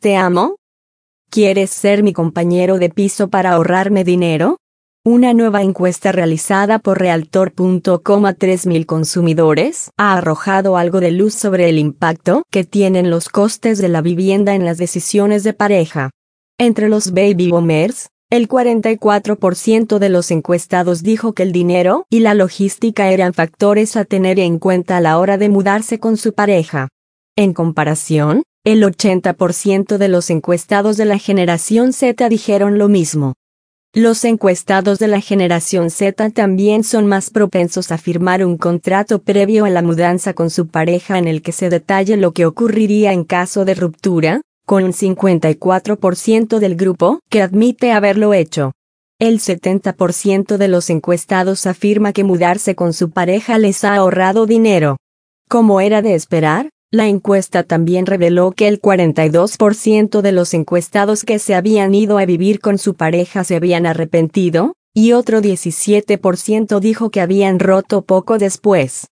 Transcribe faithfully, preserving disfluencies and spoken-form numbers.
¿Te amo? ¿Quieres ser mi compañero de piso para ahorrarme dinero? Una nueva encuesta realizada por Realtor punto com a tres mil consumidores ha arrojado algo de luz sobre el impacto que tienen los costes de la vivienda en las decisiones de pareja. Entre los baby boomers, el cuarenta y cuatro por ciento de los encuestados dijo que el dinero y la logística eran factores a tener en cuenta a la hora de mudarse con su pareja. En comparación, el ochenta por ciento de los encuestados de la generación Z dijeron lo mismo. Los encuestados de la generación Z también son más propensos a firmar un contrato previo a la mudanza con su pareja en el que se detalle lo que ocurriría en caso de ruptura, con un cincuenta y cuatro por ciento del grupo que admite haberlo hecho. El setenta por ciento de los encuestados afirma que mudarse con su pareja les ha ahorrado dinero. Como era de esperar, la encuesta también reveló que el cuarenta y dos por ciento de los encuestados que se habían ido a vivir con su pareja se habían arrepentido, y otro diecisiete por ciento dijo que habían roto poco después.